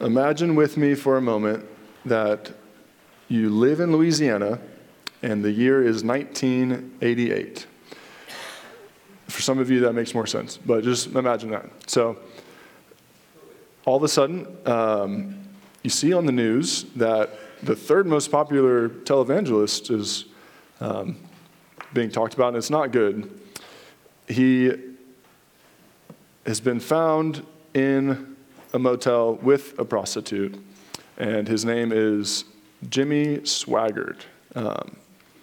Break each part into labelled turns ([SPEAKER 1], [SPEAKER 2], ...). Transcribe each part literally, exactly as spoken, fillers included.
[SPEAKER 1] imagine with me for a moment that you live in Louisiana and the year is nineteen eighty-eight. For some of you, that makes more sense, but just imagine that. So all of a sudden, um, you see on the news that the third most popular televangelist is um, being talked about, and it's not good. He has been found in a motel with a prostitute, and his name is Jimmy Swaggart. Um,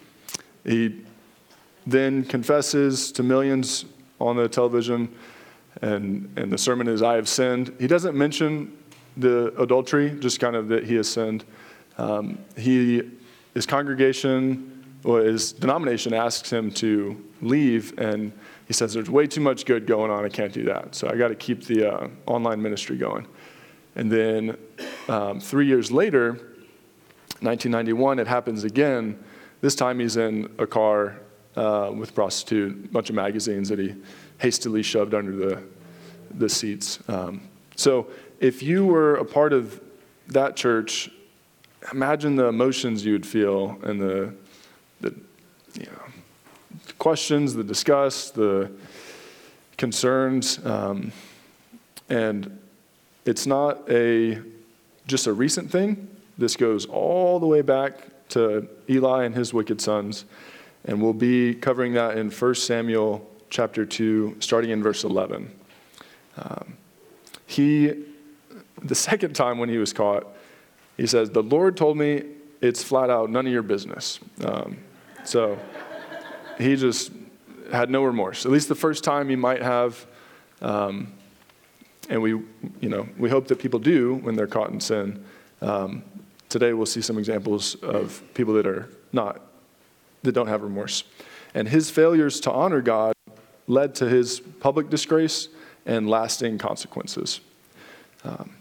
[SPEAKER 1] he then confesses to millions on the television, and, and the sermon is, "I have sinned." He doesn't mention the adultery, just kind of that he has sinned. Um, he, his congregation, or his denomination asks him to leave, and he says, "There's way too much good going on, I can't do that. So I got to keep the uh, online ministry going." And then um, three years later, nineteen ninety-one, it happens again. This time he's in a car uh, with a prostitute, a bunch of magazines that he hastily shoved under the, the seats. Um, so if you were a part of that church, imagine the emotions you would feel and the, the you know, the questions, the disgust, the concerns. Um, and it's not a just a recent thing. This goes all the way back to Eli and his wicked sons. And we'll be covering that in First Samuel chapter two, starting in verse eleven. Um, he, the second time when he was caught, he says, "The Lord told me it's flat out none of your business." Um, so he just had no remorse. At least the first time he might have. Um, and we, you know, we hope that people do when they're caught in sin. Um, today we'll see some examples of people that are not, that don't have remorse. And his failures to honor God led to his public disgrace and lasting consequences. Um,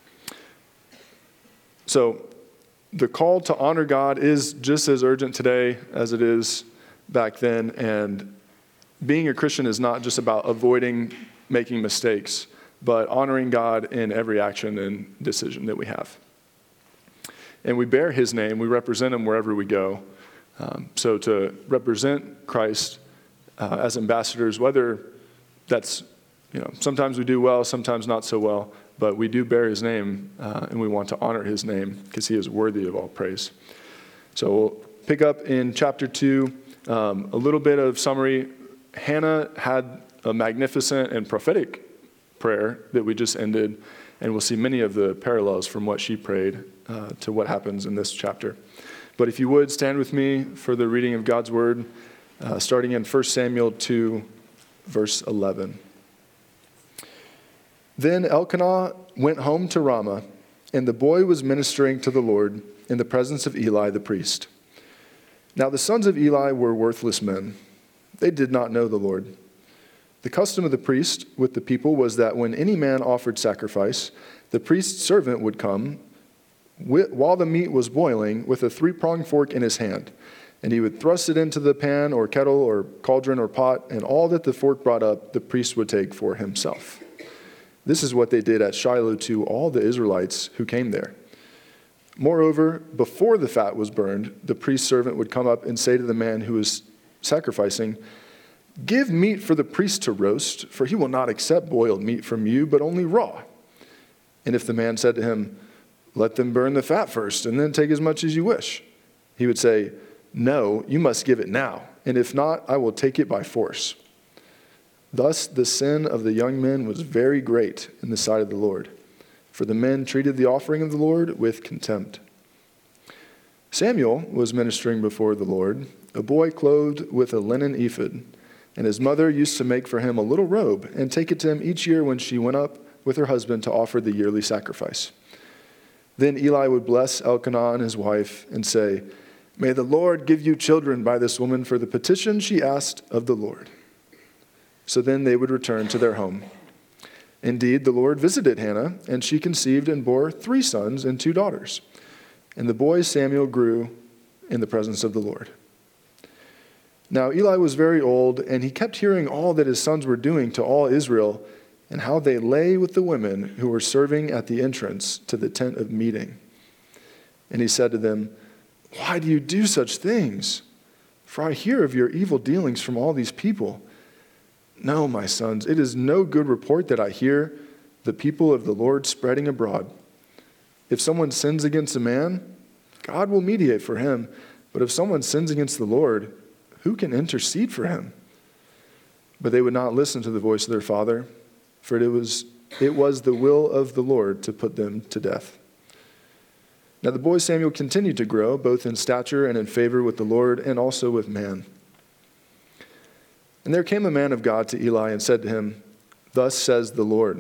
[SPEAKER 1] so the call to honor God is just as urgent today as it is back then. And being a Christian is not just about avoiding making mistakes, but honoring God in every action and decision that we have. And we bear his name. We represent him wherever we go. Um, so to represent Christ uh, as ambassadors, whether that's, you know, sometimes we do well, sometimes not so well, but we do bear his name, uh, and we want to honor his name because he is worthy of all praise. So we'll pick up in chapter two, um, a little bit of summary. Hannah had a magnificent and prophetic prayer that we just ended, and we'll see many of the parallels from what she prayed uh, to what happens in this chapter. But if you would, stand with me for the reading of God's word, uh, starting in First Samuel two, verse eleven. Then Elkanah went home to Ramah, and the boy was ministering to the Lord in the presence of Eli the priest. Now the sons of Eli were worthless men. They did not know the Lord. The custom of the priest with the people was that when any man offered sacrifice, the priest's servant would come while the meat was boiling with a three-pronged fork in his hand, and he would thrust it into the pan or kettle or cauldron or pot, and all that the fork brought up, the priest would take for himself. This is what they did at Shiloh to all the Israelites who came there. Moreover, before the fat was burned, the priest's servant would come up and say to the man who was sacrificing, "Give meat for the priest to roast, for he will not accept boiled meat from you, but only raw." And if the man said to him, "Let them burn the fat first, and then take as much as you wish," he would say, "No, you must give it now, and if not, I will take it by force." Thus the sin of the young men was very great in the sight of the Lord, for the men treated the offering of the Lord with contempt. Samuel was ministering before the Lord, a boy clothed with a linen ephod, and his mother used to make for him a little robe and take it to him each year when she went up with her husband to offer the yearly sacrifice. Then Eli would bless Elkanah and his wife and say, "May the Lord give you children by this woman for the petition she asked of the Lord." So then they would return to their home. Indeed, the Lord visited Hannah, and she conceived and bore three sons and two daughters. And the boy Samuel grew in the presence of the Lord. Now Eli was very old, and he kept hearing all that his sons were doing to all Israel, and how they lay with the women who were serving at the entrance to the tent of meeting. And he said to them, "Why do you do such things? For I hear of your evil dealings from all these people. No, my sons, it is no good report that I hear the people of the Lord spreading abroad. If someone sins against a man, God will mediate for him. But if someone sins against the Lord, who can intercede for him?" But they would not listen to the voice of their father, for it was, it was the will of the Lord to put them to death. Now the boy Samuel continued to grow, both in stature and in favor with the Lord and also with man. And there came a man of God to Eli and said to him, "Thus says the Lord,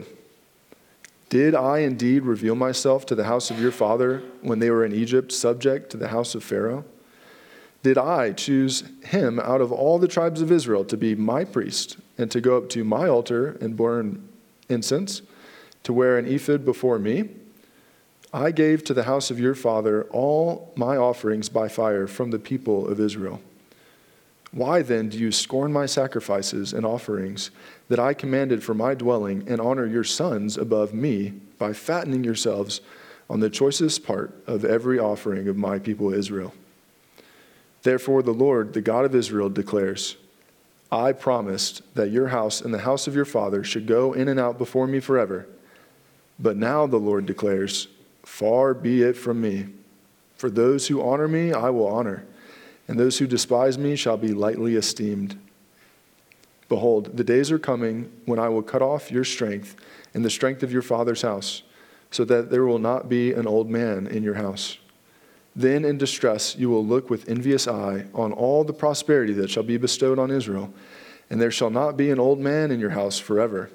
[SPEAKER 1] did I indeed reveal myself to the house of your father when they were in Egypt, subject to the house of Pharaoh? Did I choose him out of all the tribes of Israel to be my priest and to go up to my altar and burn incense, to wear an ephod before me? I gave to the house of your father all my offerings by fire from the people of Israel. Why then do you scorn my sacrifices and offerings that I commanded for my dwelling, and honor your sons above me by fattening yourselves on the choicest part of every offering of my people Israel? Therefore the Lord, the God of Israel, declares, I promised that your house and the house of your father should go in and out before me forever. But now the Lord declares, far be it from me. For those who honor me, I will honor, and those who despise me shall be lightly esteemed. Behold, the days are coming when I will cut off your strength and the strength of your father's house, so that there will not be an old man in your house. Then in distress you will look with envious eye on all the prosperity that shall be bestowed on Israel, and there shall not be an old man in your house forever.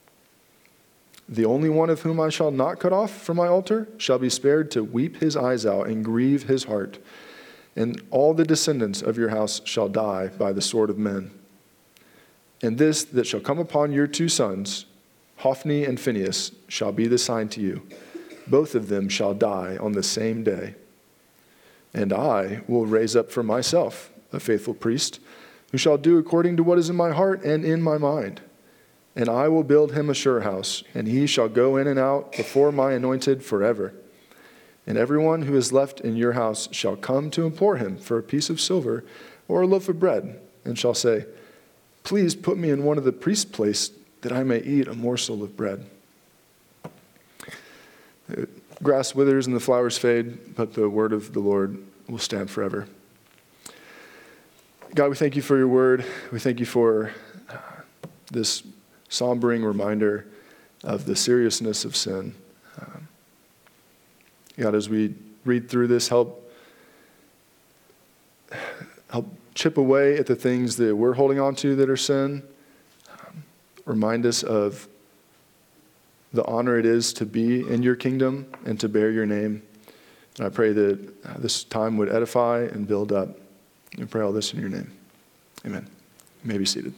[SPEAKER 1] The only one of whom I shall not cut off from my altar shall be spared to weep his eyes out and grieve his heart, and all the descendants of your house shall die by the sword of men. And this that shall come upon your two sons, Hophni and Phinehas, shall be the sign to you. Both of them shall die on the same day. And I will raise up for myself a faithful priest, who shall do according to what is in my heart and in my mind. And I will build him a sure house, and he shall go in and out before my anointed forever. And everyone who is left in your house shall come to implore him for a piece of silver or a loaf of bread, and shall say, please put me in one of the priest's place, that I may eat a morsel of bread. The grass withers and the flowers fade, but the word of the Lord will stand forever. God, we thank you for your word. We thank you for uh, this sombering reminder of the seriousness of sin. Um, God, as we read through this, help, help chip away at the things that we're holding on to that are sin. Um, remind us of the honor it is to be in your kingdom and to bear your name. And I pray that this time would edify and build up. We pray all this in your name. Amen. You may be seated.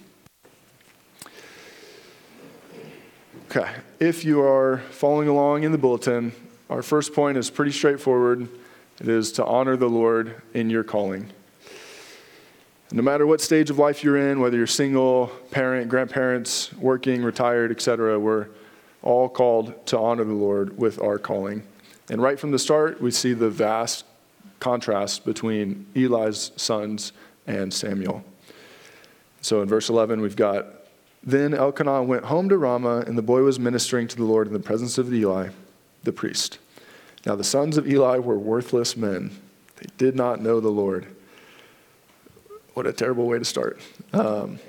[SPEAKER 1] Okay, if you are following along in the bulletin, our first point is pretty straightforward. It is to honor the Lord in your calling. No matter what stage of life you're in, whether you're single, parent, grandparents, working, retired, et cetera, we're all called to honor the Lord with our calling. And right from the start, we see the vast contrast between Eli's sons and Samuel. So in verse eleven, we've got, then Elkanah went home to Ramah, and the boy was ministering to the Lord in the presence of Eli, the priest. Now the sons of Eli were worthless men. They did not know the Lord. What a terrible way to start. Um,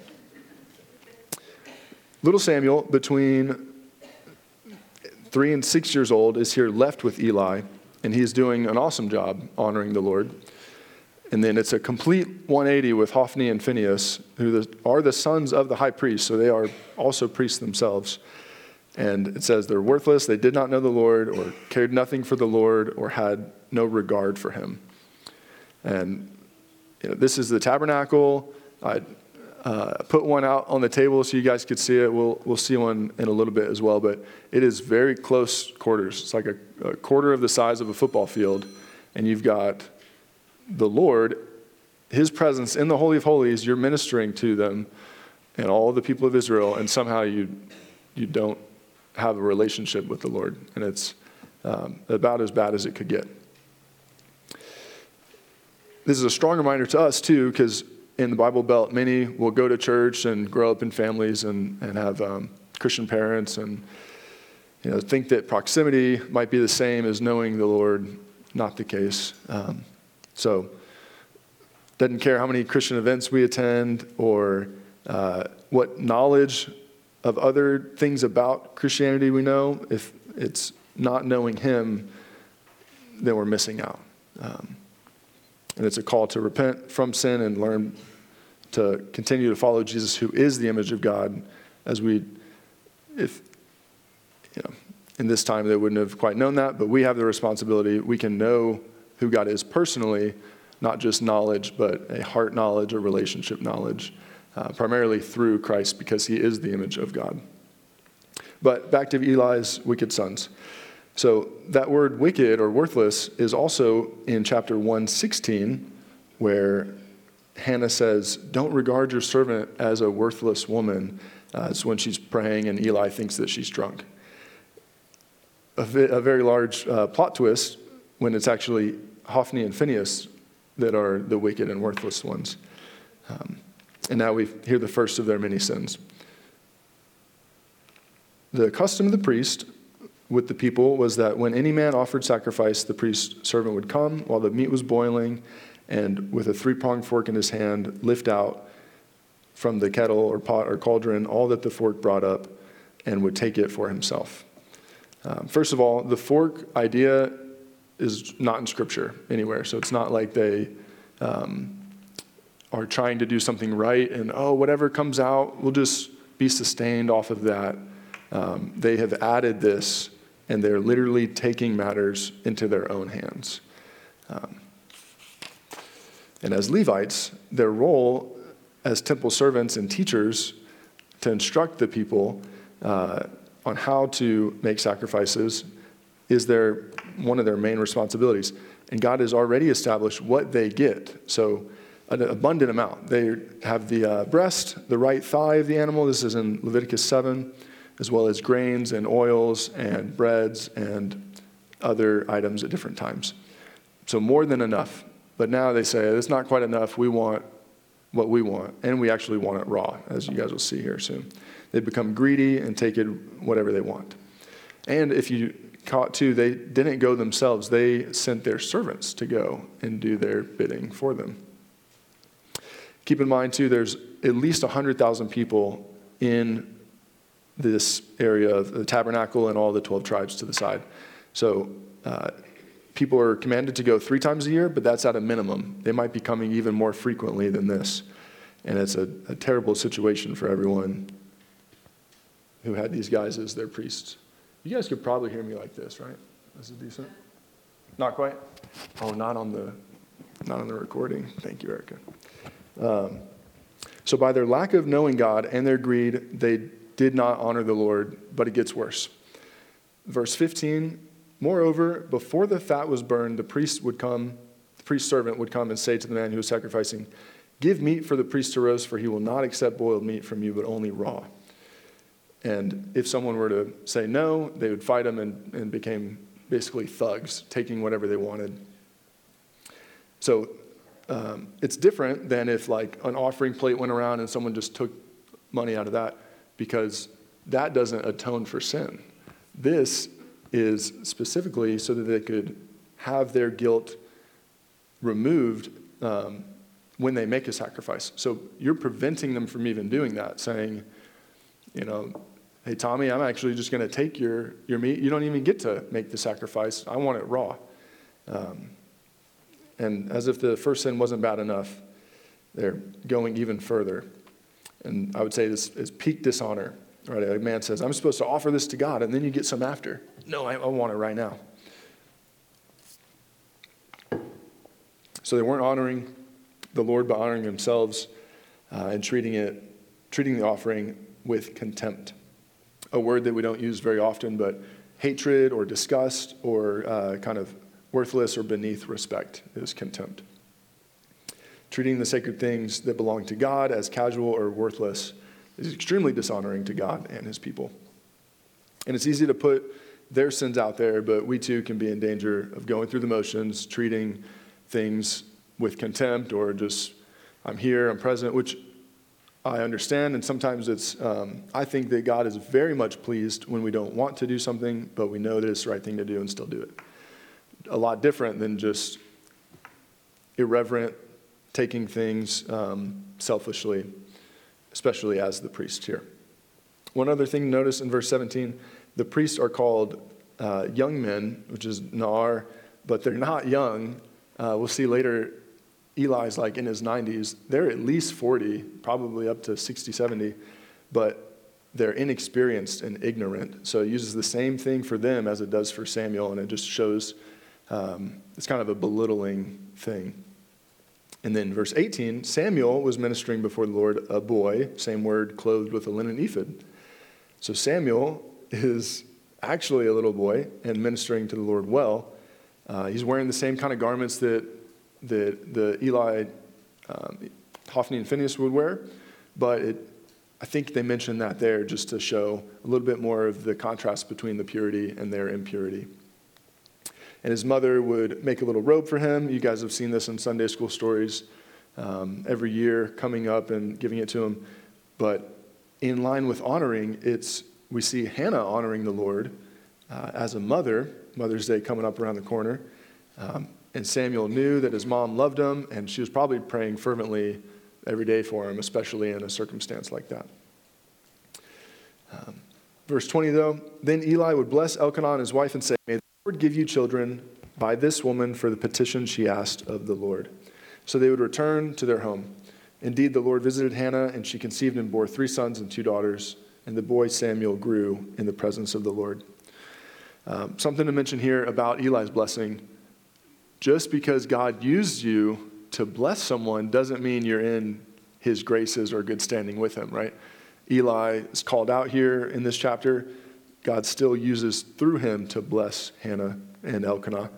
[SPEAKER 1] little Samuel, between three and six years old, is here left with Eli, and he's doing an awesome job honoring the Lord. And then it's a complete one eighty with Hophni and Phinehas, who are the sons of the high priest, so they are also priests themselves. And it says they're worthless, they did not know the Lord, or cared nothing for the Lord, or had no regard for him. And you know, this is the tabernacle. I uh, put one out on the table so you guys could see it. We'll we'll see one in a little bit as well, but it is very close quarters. It's like a, a quarter of the size of a football field, and you've got the Lord, his presence in the Holy of Holies. You're ministering to them and all the people of Israel, and somehow you you don't have a relationship with the Lord, and it's um, about as bad as it could get. This is a strong reminder to us, too, because in the Bible Belt, many will go to church and grow up in families and, and have um, Christian parents and you know think that proximity might be the same as knowing the Lord. Not the case. Um, so, doesn't care how many Christian events we attend or uh, what knowledge of other things about Christianity we know. If it's not knowing Him, then we're missing out. Um, and it's a call to repent from sin and learn to continue to follow Jesus, who is the image of God, as we, if, you know, in this time they wouldn't have quite known that, but we have the responsibility. We can know who God is personally, not just knowledge, but a heart knowledge, a relationship knowledge, uh, primarily through Christ, because He is the image of God. But back to Eli's wicked sons. So that word wicked or worthless is also in chapter one sixteen, where Hannah says, don't regard your servant as a worthless woman. Uh, it's when she's praying and Eli thinks that she's drunk. A, vi- a very large uh, plot twist when it's actually Hophni and Phinehas that are the wicked and worthless ones. Um, and now we hear the first of their many sins. The custom of the priest with the people was that when any man offered sacrifice, the priest's servant would come while the meat was boiling, and with a three-pronged fork in his hand, lift out from the kettle or pot or cauldron all that the fork brought up, and would take it for himself. Um, first of all, the fork idea is not in Scripture anywhere, so it's not like they um, are trying to do something right, and, oh, whatever comes out, we'll just be sustained off of that. Um, they have added this, and they're literally taking matters into their own hands. Um, And as Levites, their role as temple servants and teachers to instruct the people uh, on how to make sacrifices is their one of their main responsibilities. And God has already established what they get. So an abundant amount. They have the uh, breast, the right thigh of the animal. This is in Leviticus seven, as well as grains and oils and breads and other items at different times. So more than enough. But now they say, it's not quite enough. We want what we want. And we actually want it raw, as you guys will see here soon. They become greedy and take it whatever they want. And if you caught too, they didn't go themselves. They sent their servants to go and do their bidding for them. Keep in mind too, there's at least one hundred thousand people in this area of the tabernacle and all the twelve tribes to the side. So, uh, people are commanded to go three times a year, but that's at a minimum. They might be coming even more frequently than this. And it's a, a terrible situation for everyone who had these guys as their priests. You guys could probably hear me like this, right? This is decent? Not quite? Oh, not on the not on the recording. Thank you, Erica. Um, so by their lack of knowing God and their greed, they did not honor the Lord, but it gets worse. Verse fifteen, moreover, before the fat was burned, the priest would come, the priest's servant would come and say to the man who was sacrificing, give meat for the priest to roast, for he will not accept boiled meat from you, but only raw. And if someone were to say no, they would fight him and, and became basically thugs, taking whatever they wanted. So um, it's different than if like an offering plate went around and someone just took money out of that, because that doesn't atone for sin. This is specifically so that they could have their guilt removed um, when they make a sacrifice. So you're preventing them from even doing that, saying, you know, hey, Tommy, I'm actually just going to take your, your meat. You don't even get to make the sacrifice. I want it raw. Um, and as if the first sin wasn't bad enough, they're going even further. And I would say this is peak dishonor. Right? A man says, I'm supposed to offer this to God, and then you get some after. No, I, I want it right now. So they weren't honoring the Lord, but honoring themselves uh, and treating it, treating the offering with contempt. A word that we don't use very often, but hatred or disgust or uh, kind of worthless or beneath respect is contempt. Treating the sacred things that belong to God as casual or worthless is extremely dishonoring to God and his people. And it's easy to put their sins out there, but we too can be in danger of going through the motions, treating things with contempt, or just, I'm here, I'm present, which I understand. And sometimes it's, um, I think that God is very much pleased when we don't want to do something, but we know that it's the right thing to do and still do it. A lot different than just irreverent, taking things um, selfishly, especially as the priest here. One other thing to notice in verse seventeen, the priests are called uh, young men, which is Nar, but they're not young. Uh, we'll see later, Eli's like in his nineties. They're at least forty, probably up to sixty, seventy, but they're inexperienced and ignorant. So it uses the same thing for them as it does for Samuel, and it just shows um, it's kind of a belittling thing. And then verse eighteen, Samuel was ministering before the Lord, a boy, same word, clothed with a linen ephod. So Samuel is actually a little boy and ministering to the Lord well. Uh, he's wearing the same kind of garments that, that the Eli, um, Hophni and Phinehas would wear, but it, I think they mentioned that there just to show a little bit more of the contrast between the purity and their impurity. And his mother would make a little robe for him. You guys have seen this in Sunday school stories um, every year, coming up and giving it to him. But in line with honoring, it's we see Hannah honoring the Lord uh, as a mother, Mother's Day coming up around the corner. Um, and Samuel knew that his mom loved him, and she was probably praying fervently every day for him, especially in a circumstance like that. Um, verse twenty, though, then Eli would bless Elkanah and his wife and say, "May the Lord give you children by this woman for the petition she asked of the Lord." So they would return to their home. Indeed, the Lord visited Hannah, and she conceived and bore three sons and two daughters, and the boy Samuel grew in the presence of the Lord. Um, something to mention here about Eli's blessing. Just because God used you to bless someone doesn't mean you're in his graces or good standing with him, right? Eli is called out here in this chapter. God still uses through him to bless Hannah and Elkanah.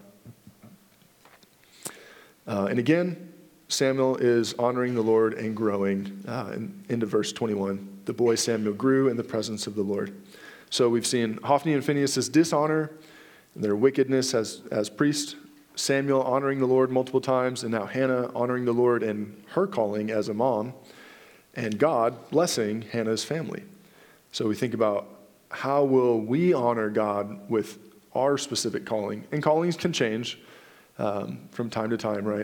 [SPEAKER 1] Uh, and again, Samuel is honoring the Lord and growing uh, in, into verse twenty-one. The boy Samuel grew in the presence of the Lord. So we've seen Hophni and Phinehas' dishonor, and their wickedness as, as priests, Samuel honoring the Lord multiple times, and now Hannah honoring the Lord and her calling as a mom, and God blessing Hannah's family. So we think about how will we honor God with our specific calling? And callings can change um, from time to time, right?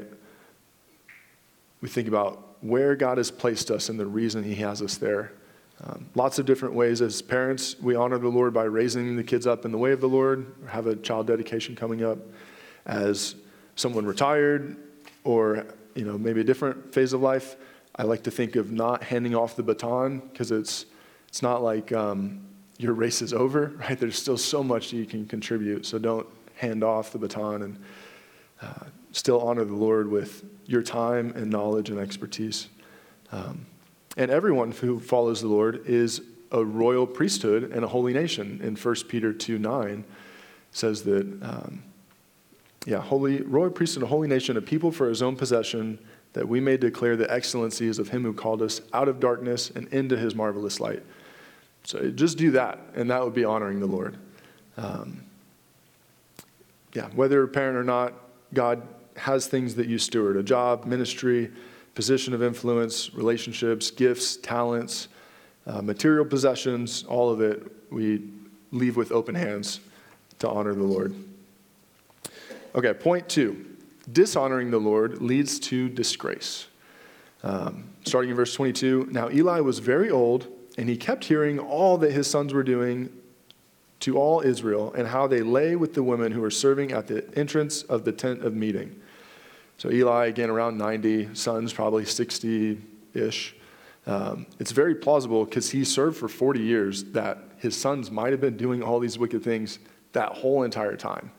[SPEAKER 1] We think about where God has placed us and the reason he has us there. Um, lots of different ways. As parents, we honor the Lord by raising the kids up in the way of the Lord, or have a child dedication coming up. As someone retired, or you know maybe a different phase of life, I like to think of not handing off the baton, because it's it's not like um, your race is over, right? There's still so much you can contribute. So don't hand off the baton, and uh, still honor the Lord with your time and knowledge and expertise. Um, And everyone who follows the Lord is a royal priesthood and a holy nation. In First Peter two nine says that, um, yeah, holy royal priesthood and a holy nation, a people for his own possession, that we may declare the excellencies of him who called us out of darkness and into his marvelous light. So just do that, and that would be honoring the Lord. Um, yeah, whether a parent or not, God has things that you steward, a job, ministry, position of influence, relationships, gifts, talents, uh, material possessions, all of it, we leave with open hands to honor the Lord. Okay, point two. Dishonoring the Lord leads to disgrace. Um, starting in verse twenty-two, now Eli was very old, and he kept hearing all that his sons were doing to all Israel, and how they lay with the women who were serving at the entrance of the tent of meeting. So Eli, again, around ninety, sons probably sixty-ish. Um, it's very plausible, because he served for forty years, that his sons might have been doing all these wicked things that whole entire time.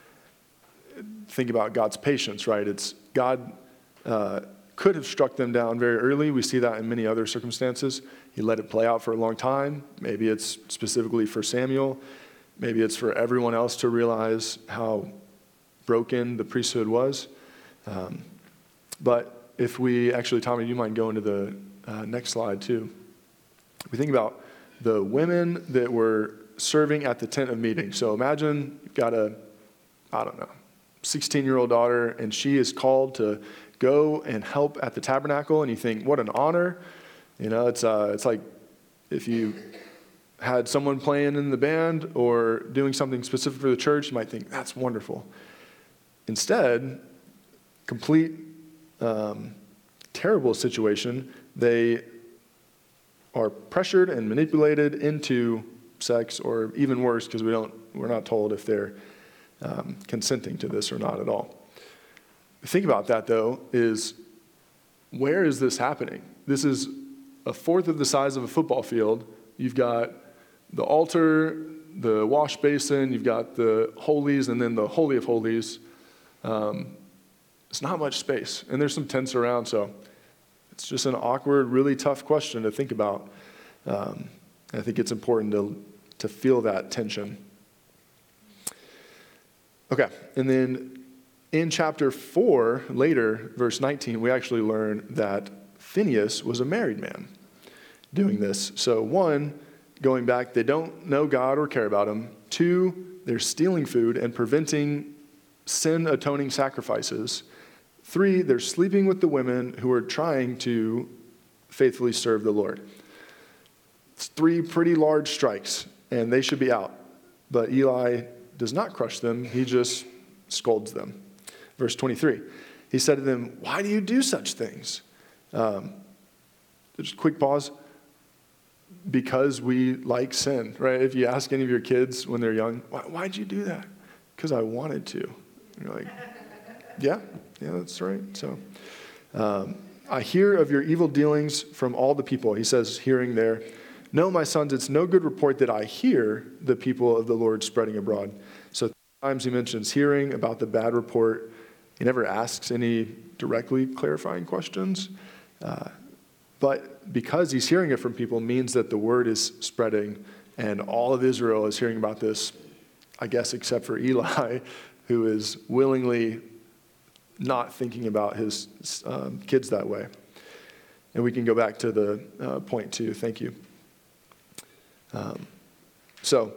[SPEAKER 1] Think about God's patience, right? It's God uh, could have struck them down very early. We see that in many other circumstances. He let it play out for a long time. Maybe it's specifically for Samuel. Maybe it's for everyone else to realize how broken the priesthood was. Um, but if we, actually, Tommy, you might go into the uh, next slide too. We think about the women that were serving at the tent of meeting. So imagine you've got a, I don't know, sixteen-year-old daughter, and she is called to go and help at the tabernacle, and you think, what an honor. You know, it's uh, it's like if you had someone playing in the band or doing something specific for the church, you might think, that's wonderful. Instead, complete um, terrible situation, they are pressured and manipulated into sex, or even worse, because we don't, we're not told if they're um, consenting to this or not at all. The thing about that, though, is where is this happening? This is a fourth of the size of a football field. You've got the altar, the wash basin, you've got the holies, and then the Holy of Holies. Um, it's not much space, and there's some tents around, so it's just an awkward, really tough question to think about. Um, I think it's important to, to feel that tension. Okay, and then in chapter four, later, verse nineteen, we actually learn that Phineas was a married man doing this. So one, going back, they don't know God or care about him. Two, they're stealing food and preventing sin-atoning sacrifices. Three, they're sleeping with the women who are trying to faithfully serve the Lord. It's three pretty large strikes, and they should be out. But Eli does not crush them. He just scolds them. Verse twenty-three, he said to them, why do you do such things? Um, just a quick pause. Because we like sin, right? If you ask any of your kids when they're young, Why, why'd you do that? Because I wanted to. And you're like, yeah, yeah, that's right. So um, I hear of your evil dealings from all the people. He says, hearing there, no, my sons, it's no good report that I hear the people of the Lord spreading abroad. So times he mentions hearing about the bad report. He never asks any directly clarifying questions. Uh, but because he's hearing it from people means that the word is spreading, and all of Israel is hearing about this, I guess, except for Eli, who is willingly not thinking about his um, kids that way. And we can go back to the uh, point two. Thank you. Um, so,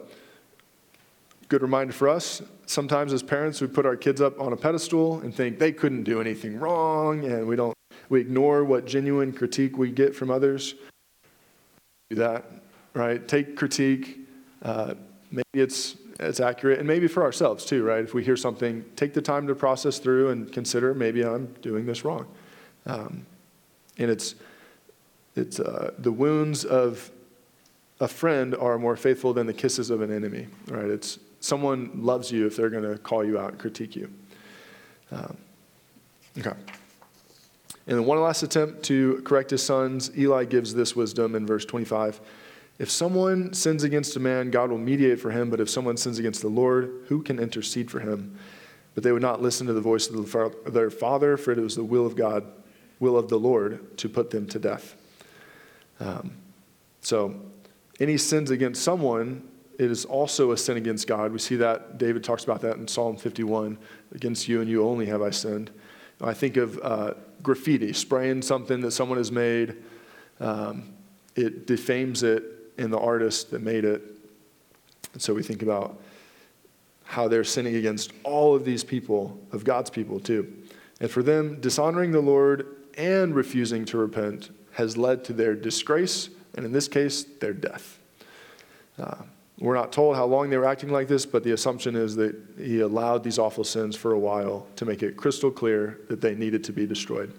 [SPEAKER 1] good reminder for us. Sometimes as parents, we put our kids up on a pedestal and think they couldn't do anything wrong, and we don't. We ignore what genuine critique we get from others. Do that, right? Take critique. Uh, maybe it's it's accurate, and maybe for ourselves too, right? If we hear something, take the time to process through and consider, maybe I'm doing this wrong. Um, and it's it's uh, the wounds of a friend are more faithful than the kisses of an enemy, right? It's someone loves you if they're going to call you out and critique you. Um, okay. And then one last attempt to correct his sons, Eli gives this wisdom in verse twenty-five. If someone sins against a man, God will mediate for him, but if someone sins against the Lord, who can intercede for him? But they would not listen to the voice of the, their father, for it was the will of God, will of the Lord, to put them to death. Um, so any sins against someone, it is also a sin against God. We see that, David talks about that in Psalm fifty-one, against you and you only have I sinned. I think of uh, graffiti, spraying something that someone has made. Um, it defames it in the artist that made it. And so we think about how they're sinning against all of these people, of God's people too. And for them, dishonoring the Lord and refusing to repent has led to their disgrace, and in this case, their death. Uh, We're not told how long they were acting like this, but the assumption is that he allowed these awful sins for a while to make it crystal clear that they needed to be destroyed.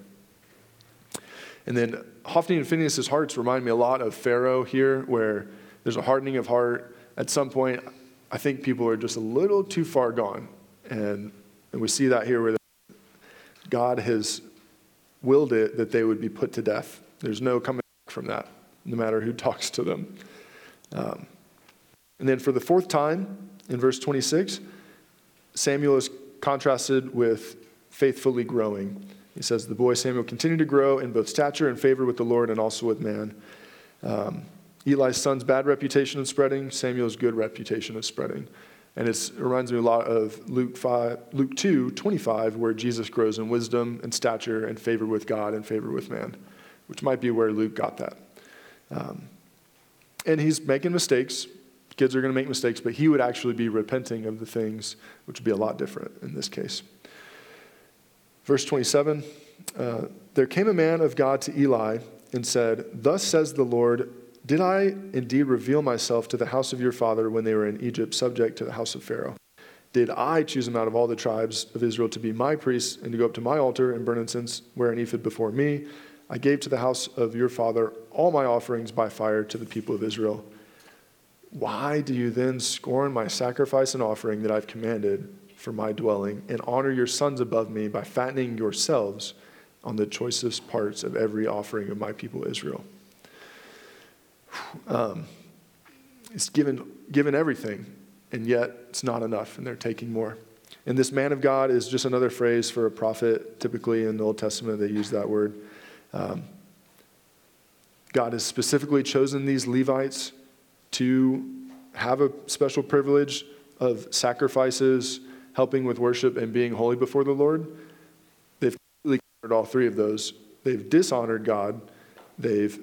[SPEAKER 1] And then Hophni and Phinehas' hearts remind me a lot of Pharaoh here, where there's a hardening of heart. At some point, I think people are just a little too far gone. And, and we see that here where God has willed it that they would be put to death. There's no coming back from that, no matter who talks to them. Um, And then for the fourth time, in verse twenty-six, Samuel is contrasted with faithfully growing. He says, the boy Samuel continued to grow in both stature and favor with the Lord and also with man. Um, Eli's son's bad reputation is spreading. Samuel's good reputation is spreading. And it's, it reminds me a lot of Luke five, Luke two twenty-five, where Jesus grows in wisdom and stature and favor with God and favor with man, which might be where Luke got that. Um, and he's making mistakes. Kids are going to make mistakes, but he would actually be repenting of the things, which would be a lot different in this case. Verse twenty-seven, uh, there came a man of God to Eli and said, thus says the Lord, did I indeed reveal myself to the house of your father when they were in Egypt, subject to the house of Pharaoh? Did I choose him out of all the tribes of Israel to be my priests and to go up to my altar and burn incense, wear an ephod before me? I gave to the house of your father all my offerings by fire to the people of Israel. Why do you then scorn my sacrifice and offering that I've commanded for my dwelling, and honor your sons above me by fattening yourselves on the choicest parts of every offering of my people Israel? Um, it's given, given everything, and yet it's not enough, and they're taking more. And this man of God is just another phrase for a prophet. Typically in the Old Testament, they use that word. Um, God has specifically chosen these Levites to have a special privilege of sacrifices, helping with worship, and being holy before the Lord. They've completely covered all three of those. They've dishonored God. They've,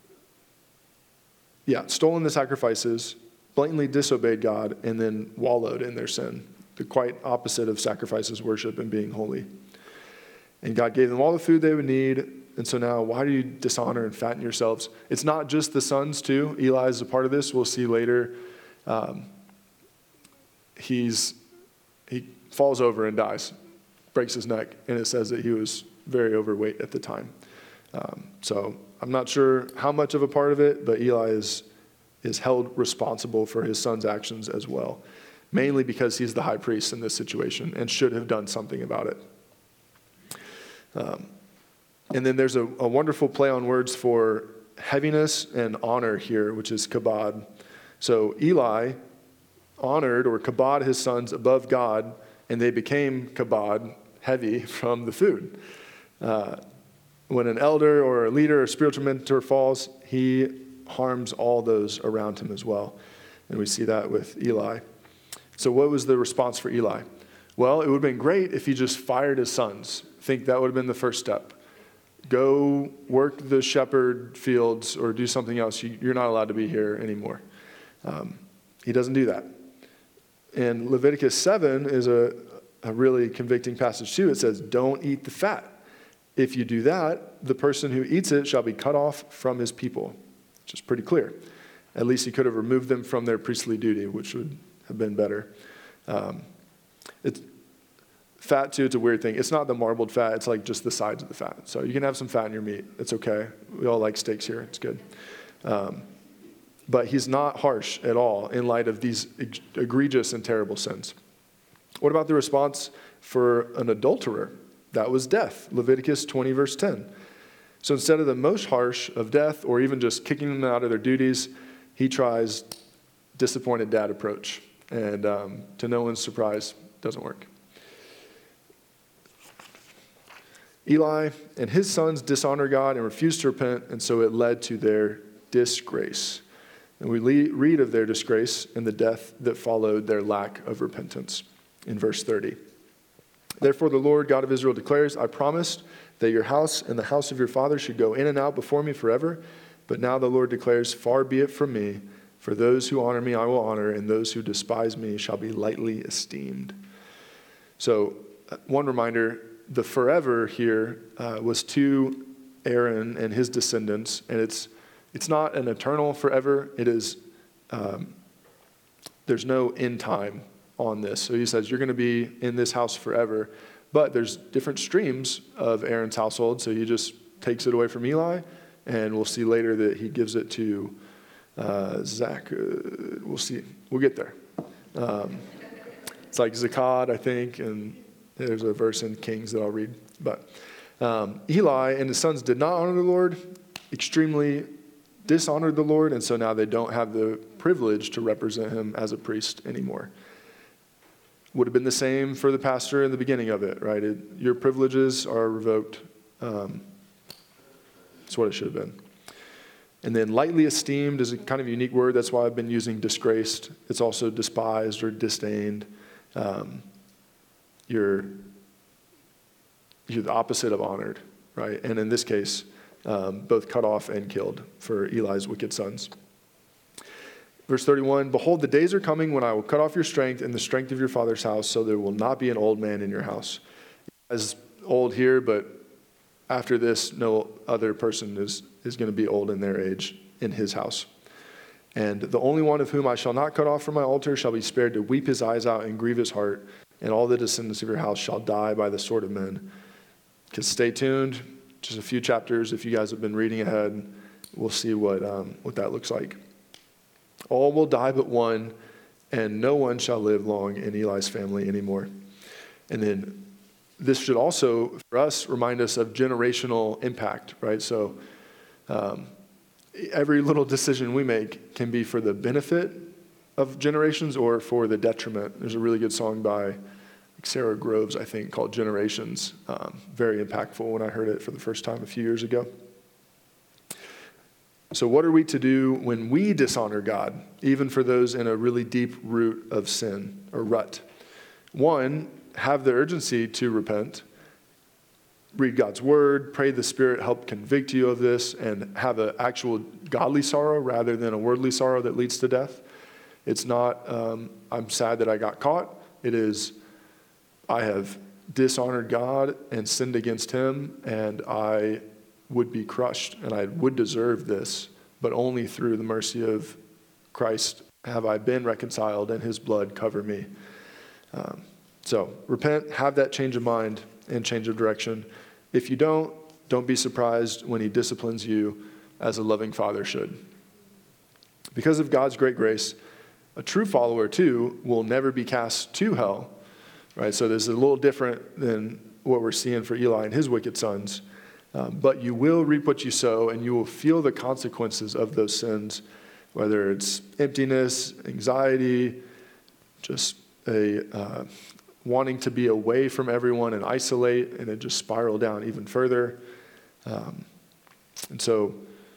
[SPEAKER 1] yeah, stolen the sacrifices, blatantly disobeyed God, and then wallowed in their sin. The quite opposite of sacrifices, worship, and being holy. And God gave them all the food they would need. And so now, why do you dishonor and fatten yourselves? It's not just the sons, too. Eli is a part of this. We'll see later. Um, he's he falls over and dies, breaks his neck, and it says that he was very overweight at the time. Um, so I'm not sure how much of a part of it, but Eli is is held responsible for his son's actions as well, mainly because he's the high priest in this situation and should have done something about it. Um, and then there's a, a wonderful play on words for heaviness and honor here, which is kabod. So Eli honored or kabod his sons above God, and they became kabod, heavy, from the food. Uh, when an elder or a leader or spiritual mentor falls, he harms all those around him as well. And we see that with Eli. So what was the response for Eli? Well, it would have been great if he just fired his sons. I think that would have been the first step. Go work the shepherd fields or do something else. You're not allowed to be here anymore. Um, he doesn't do that. And Leviticus seven is a, a really convicting passage too. It says, don't eat the fat. If you do that, the person who eats it shall be cut off from his people. Which is pretty clear. At least he could have removed them from their priestly duty, which would have been better. Um, it's fat too, it's a weird thing. It's not the marbled fat, it's like just the sides of the fat. So you can have some fat in your meat. It's okay. We all like steaks here. It's good. Um, but he's not harsh at all in light of these egregious and terrible sins. What about the response for an adulterer? That was death. Leviticus twenty, verse ten. So instead of the most harsh of death or even just kicking them out of their duties, he tries disappointed dad approach. And um, to no one's surprise, doesn't work. Eli and his sons dishonor God and refused to repent, and so it led to their disgrace. And we le- read of their disgrace and the death that followed their lack of repentance in verse thirty. Therefore the Lord God of Israel declares, I promised that your house and the house of your father should go in and out before me forever. But now the Lord declares, far be it from me, for those who honor me I will honor, and those who despise me shall be lightly esteemed. So uh, one reminder, the forever here uh, was to Aaron and his descendants, and it's it's not an eternal forever. It is, um, there's no end time on this. So he says, you're going to be in this house forever. But there's different streams of Aaron's household, so he just takes it away from Eli, and we'll see later that he gives it to uh, Zach. Uh, we'll see. We'll get there. Um, it's like Zakad, I think, and there's a verse in Kings that I'll read. But um, Eli and his sons did not honor the Lord, extremely dishonored the Lord, and so now they don't have the privilege to represent him as a priest anymore. Would have been the same for the pastor in the beginning of it, right? It, your privileges are revoked. Um, that's what it should have been. And then lightly esteemed is a kind of unique word. That's why I've been using disgraced. It's also despised or disdained. Um, you're, you're the opposite of honored, right? And in this case, um, both cut off and killed for Eli's wicked sons. Verse thirty-one, behold, the days are coming when I will cut off your strength and the strength of your father's house, so there will not be an old man in your house. As old here, but after this, no other person is, is going to be old in their age in his house. And the only one of whom I shall not cut off from my altar shall be spared to weep his eyes out and grieve his heart, and all the descendants of your house shall die by the sword of men. Because stay tuned, just a few chapters, if you guys have been reading ahead, we'll see what um, what that looks like. All will die but one, and no one shall live long in Eli's family anymore. And then this should also, for us, remind us of generational impact, right? So um, every little decision we make can be for the benefit of generations or for the detriment. There's a really good song by Sarah Groves, I think, called Generations. Um, very impactful when I heard it for the first time a few years ago. So what are we to do when we dishonor God, even for those in a really deep root of sin or rut? One, have the urgency to repent, read God's word, pray the Spirit help convict you of this, and have an actual godly sorrow rather than a worldly sorrow that leads to death. It's not, um, I'm sad that I got caught. It is, I have dishonored God and sinned against him, and I would be crushed, and I would deserve this, but only through the mercy of Christ have I been reconciled, and his blood cover me. Um, so repent, have that change of mind and change of direction. If you don't, don't be surprised when he disciplines you as a loving father should. Because of God's great grace, a true follower too will never be cast to hell, right? So this is a little different than what we're seeing for Eli and his wicked sons. Um, but you will reap what you sow, and you will feel the consequences of those sins, whether it's emptiness, anxiety, just a uh, wanting to be away from everyone and isolate, and it just spiral down even further. Um, and so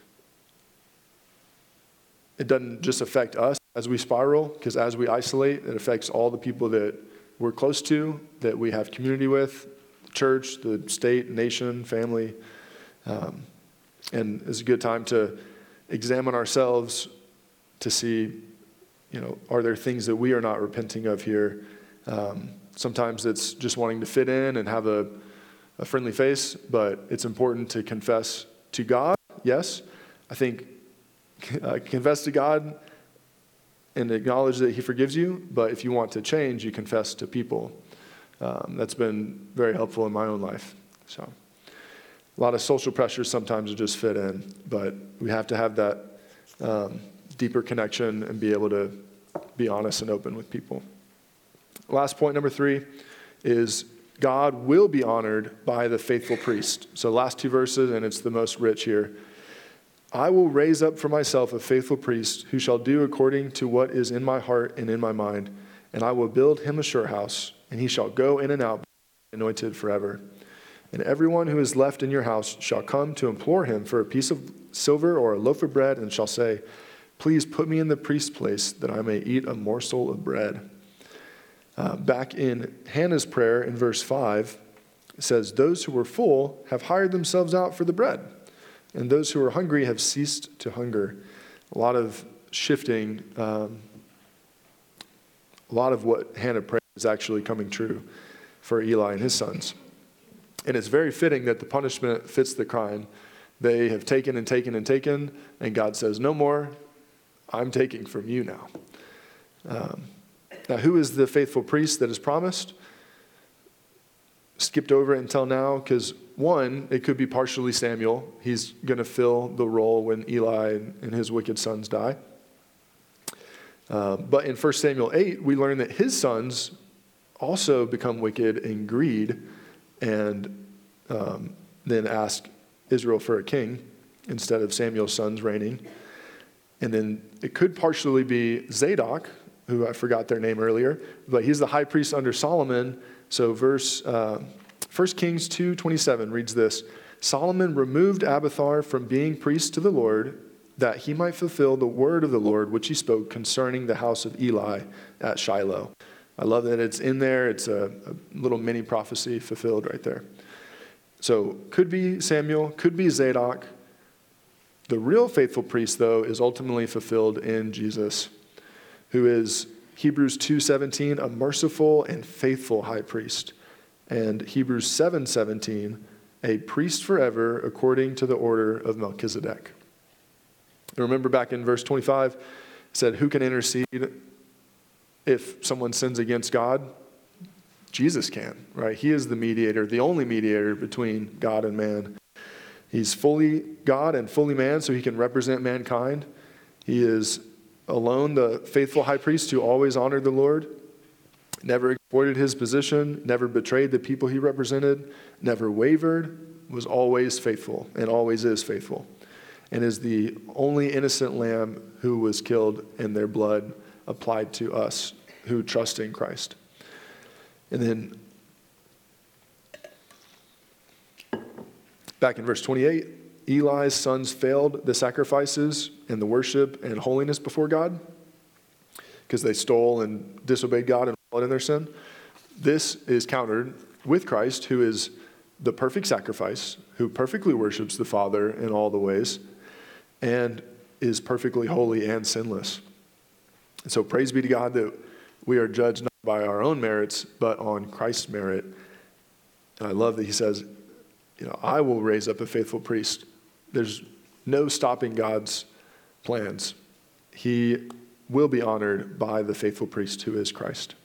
[SPEAKER 1] it doesn't just affect us as we spiral, because as we isolate, it affects all the people that we're close to, that we have community with, church, the state, nation, family. Um, and it's a good time to examine ourselves to see, you know, are there things that we are not repenting of here? Um, sometimes it's just wanting to fit in and have a, a friendly face, but it's important to confess to God. Yes, I think uh, confess to God and acknowledge that he forgives you, but if you want to change, you confess to people. Um, that's been very helpful in my own life. So a lot of social pressures sometimes to just fit in, but we have to have that um, deeper connection and be able to be honest and open with people. Last point, number three, is God will be honored by the faithful priest. So last two verses, and it's the most rich here. I will raise up for myself a faithful priest who shall do according to what is in my heart and in my mind, and I will build him a sure house, and he shall go in and out, anointed forever. And everyone who is left in your house shall come to implore him for a piece of silver or a loaf of bread, and shall say, please put me in the priest's place, that I may eat a morsel of bread. Uh, back in Hannah's prayer in verse five, it says, those who were full have hired themselves out for the bread, and those who are hungry have ceased to hunger. A lot of shifting, um, a lot of what Hannah prayed is actually coming true for Eli and his sons. And it's very fitting that the punishment fits the crime. They have taken and taken and taken, and God says, no more, I'm taking from you now. Um, now, who is the faithful priest that is promised? Skipped over it until now, because one, it could be partially Samuel. He's going to fill the role when Eli and his wicked sons die. Uh, but in First Samuel eight, we learn that his sons also become wicked in greed and um, then ask Israel for a king instead of Samuel's sons reigning. And then it could partially be Zadok, who I forgot their name earlier, but he's the high priest under Solomon. So verse uh, First Kings two twenty-seven reads this, Solomon removed Abiathar from being priest to the Lord, that he might fulfill the word of the Lord, which he spoke concerning the house of Eli at Shiloh. I love that it's in there. It's a, a little mini prophecy fulfilled right there. So could be Samuel, could be Zadok. The real faithful priest, though, is ultimately fulfilled in Jesus. who is Hebrews two seventeen, a merciful and faithful high priest, and Hebrews seven seventeen, a priest forever according to the order of Melchizedek. Remember back in verse twenty-five, it said, who can intercede if someone sins against God? Jesus can, right? He is the mediator, the only mediator between God and man. He's fully God and fully man, so he can represent mankind. He is alone the faithful high priest who always honored the Lord, never exploited his position, never betrayed the people he represented, never wavered, was always faithful and always is faithful, and is the only innocent lamb who was killed and their blood applied to us who trust in Christ. And then back in verse twenty-eight, Eli's sons failed the sacrifices and the worship and holiness before God because they stole and disobeyed God and followed in their sin. This is countered with Christ, who is the perfect sacrifice, who perfectly worships the Father in all the ways, and is perfectly holy and sinless. And so praise be to God that we are judged not by our own merits, but on Christ's merit. And I love that he says, you know, I will raise up a faithful priest. There's no stopping God's plans. He will be honored by the faithful priest who is Christ.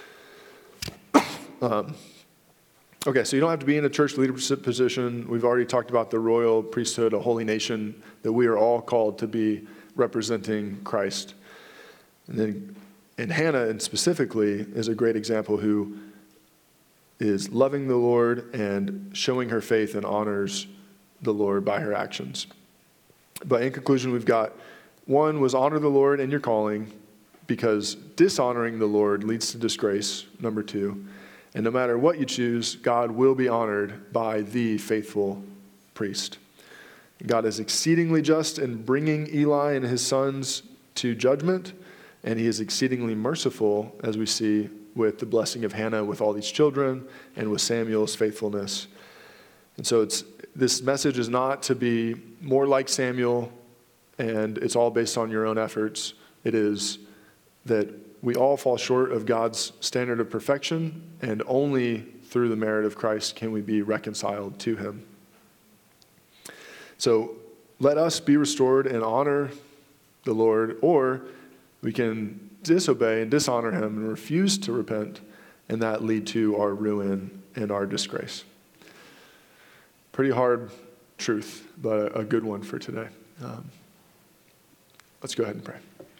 [SPEAKER 1] um, okay, so you don't have to be in a church leadership position. We've already talked about the royal priesthood, a holy nation, that we are all called to be representing Christ. And then, and Hannah, and specifically, is a great example who is loving the Lord and showing her faith and honors the Lord by her actions. But in conclusion, we've got one was honor the Lord in your calling, because dishonoring the Lord leads to disgrace, number two. And no matter what you choose, God will be honored by the faithful priest. God is exceedingly just in bringing Eli and his sons to judgment, and he is exceedingly merciful, as we see with the blessing of Hannah with all these children and with Samuel's faithfulness. And so it's this message is not to be more like Samuel, and it's all based on your own efforts. It is that we all fall short of God's standard of perfection, and only through the merit of Christ can we be reconciled to him. So let us be restored and honor the Lord, or we can disobey and dishonor him and refuse to repent, and that lead to our ruin and our disgrace. Pretty hard truth, but a good one for today. Um, let's go ahead and pray.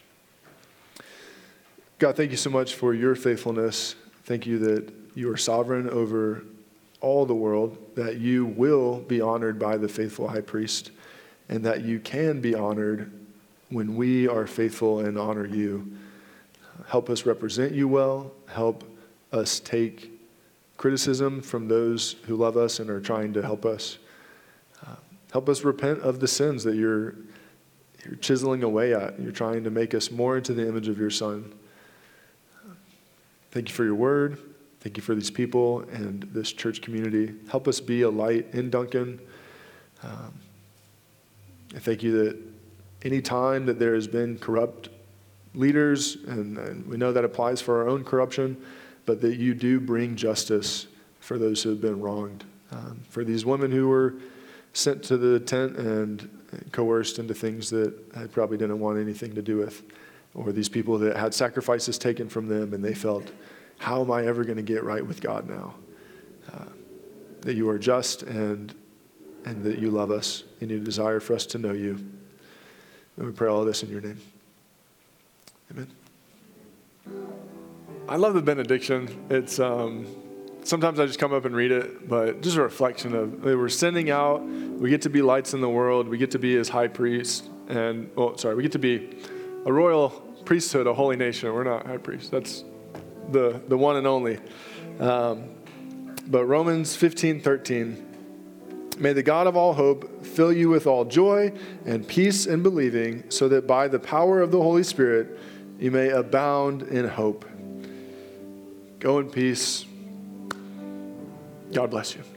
[SPEAKER 1] God, thank you so much for your faithfulness. Thank you that you are sovereign over all the world, that you will be honored by the faithful high priest, and that you can be honored when we are faithful and honor you. Help us represent you well. Help us take criticism from those who love us and are trying to help us. Uh, help us repent of the sins that you're, you're chiseling away at. You're trying to make us more into the image of your Son. Thank you for your word. Thank you for these people and this church community. Help us be a light in Duncan. Um, I thank you that any time that there has been corrupt leaders, and, and we know that applies for our own corruption, but that you do bring justice for those who have been wronged. Um, for these women who were sent to the tent and coerced into things that I probably didn't want anything to do with, or these people that had sacrifices taken from them and they felt, how am I ever going to get right with God now? Uh, that you are just and and that you love us and you desire for us to know you. And we pray all of this in your name. Amen. I love the benediction. It's um, sometimes I just come up and read it, but just a reflection of we're sending out. We get to be lights in the world. We get to be his high priest, and well, sorry, we get to be a royal priesthood, a holy nation. We're not high priests. That's the the one and only. Um, but Romans fifteen thirteen. May the God of all hope fill you with all joy and peace in believing, so that by the power of the Holy Spirit you may abound in hope. Go in peace. God bless you.